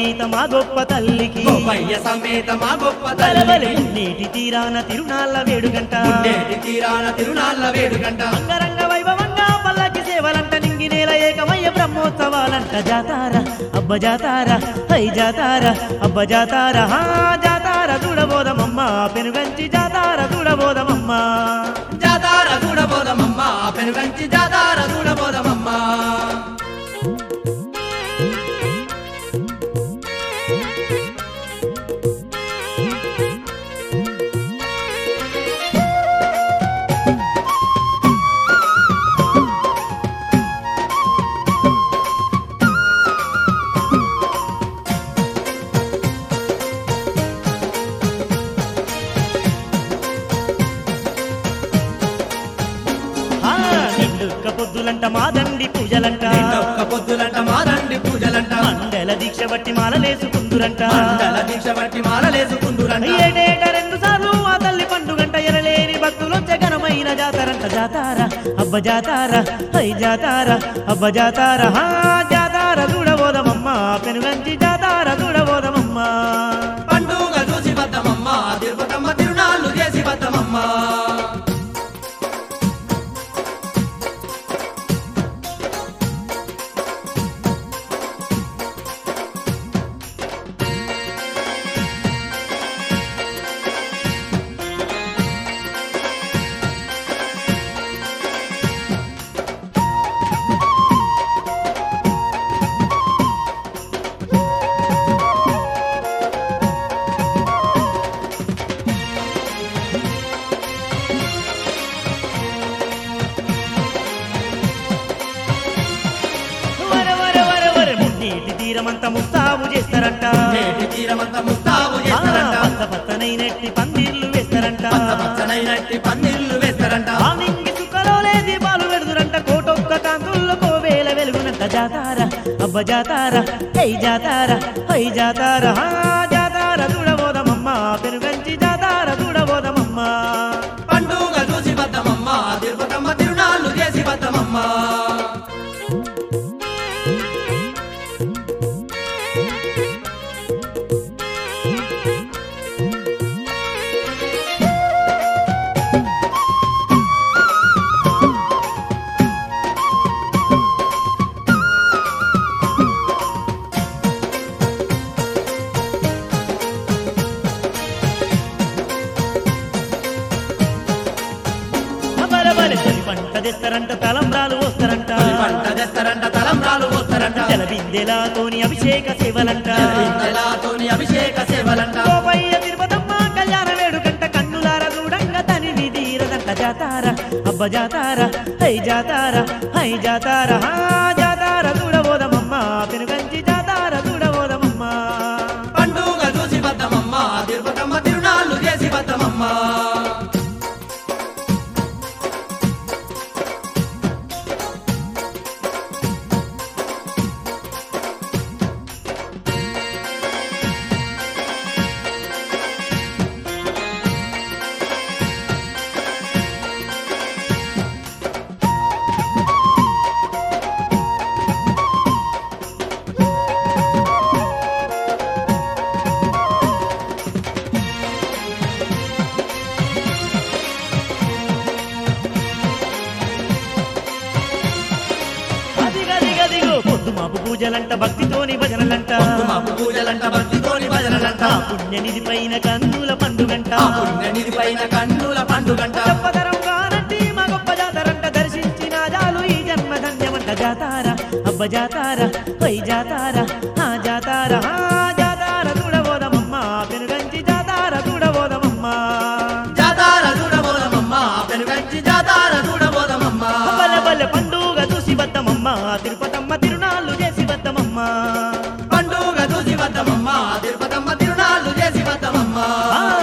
సమేత మా గొప్ప తల్లికి గోపయ్య సమేత మా గొప్ప బలబలి తల్లికి నేటి తీరాన తిరునాళ్ళ వేడుగంట నేటి తీరాన తిరునాళ్ళ వేడుగంట అంగరంగ వైభవంగా పల్లకి సేవలంట నింగి నేల ఏకమయ్య బ్రహ్మోత్సవాలంట జాతార అబ్బ జాతార హై జాతార అబ్బ జాతార హా జాతార చూడబోదమమ్మ పెనుగంచి జాతార చూడబోదమమ్మ జాతార చూడబోదమమ్మ పెనుగంచి జాతార చూడబోదమమ్మ ఆ నిండుక్క పొద్దులంట మా దండి పూజలంట ఒక్క పొద్దులంట మాదండి పూజలంట మండల దీక్ష బట్టి మాలలేసుకుందురంట మండల దీక్ష బట్టి మాలలేసుకుందురంట ఏటేట 2 సార్లు ఆ తల్లి పండుగంట ఎనలేని భక్తులొచ్చే ఘనమైన జాతరంట జాతార అబ్బ జాతార హై జాతార అబ్బ జాతార హా జాతార చూడబోదమమ్మ పెనుగంచి జాతార చూడబోదమమ్మ పండుగ చూసి బద్దమమ్మ తిరుపతమ్మ తిరునాళ్ళు చేసి బద్దమమ్మ వర వర వర వర మున్నీటి తీరమంతా ముస్తాబు చేస్తారంట నేటి తీరమంతా ముస్తాబు ఆ, చేస్తారంట పచ్చ పచ్చనైనట్టి పందిర్లు వేస్తారంట పచ్చనైనట్టి పందిళ్ళు వేస్తారంట ఆ నింగి సుఖలోలే దీపాలు పెడుదురంట కోటొక్క కాంతుల్లో కోవేల వెలుగునంట జాతార అబ్బ జాతార హై జాతార హై జాతార హా జాతార చూడబోదమమ్మ పెనుగంచి జాతార చూడబోదమమ్మ పండుగ చూసి బద్దమమ్మ తిరుపతమ్మ తిరునాళ్ళు చేసి బద్దమమ్మ బలబలి తొలి పంట తెస్తారంట తలంబ్రాలు వస్తారంట పంట తెస్తారంట తలంబ్రాలు పోస్తారంట జలబిందెలాతోని అభిషేక సేవలంట ఇంతలాతోని అభిషేక సేవలంట గోపయ్య తిరుపతమ్మ కళ్యాణ వేడుకంట కన్నులార చూడంగా తనివి తీరదంట జాతార అబ్బ జాతార హై జాతార హై జాతార హా జాతార చూడబోదమమ్మ పెనుగంచి జాతార చూడబోదమమ్మ పండుగ చూసి బద్దమమ్మ తిరుపతమ్మ తిరునాళ్ళు చేసి బద్దమమ్మ అదిగదిగదిగో పొద్దు మాపు పూజలంట భక్తితోని భజనలంట మాపు పూజలంట భక్తితోని భజనలంట ఆ పుణ్యనిధి పైన కన్నుల పండుగంట ఆ పుణ్యనిధి పైన కన్నుల పండుగంట చెప్పదరంగా నటి మా గొప్ప జాతరంట దర్శించిన జాలు ఈ జన్మ ధన్యమంట జాతార అబ్బ జాతార హై జాతార హా జాతార హా జాతార చూడబోదమమ్మ పెనుగంచి జాతార చూడబోదమమ్మ జాతార చూడబోదమమ్మ పెనుగంచి జాతార చూడబోదమమ్మ బల్ల బల్ల పండుగ చూసి వద్దమమ్మ తిరుపతమ్మ తిరునాళ్ళు చేసి వద్దమమ్మ పండుగ చూసి వద్దమమ్మ తిరుపతమ్మ తిరునాళ్ళు చేసి వద్దమమ్మ ఆ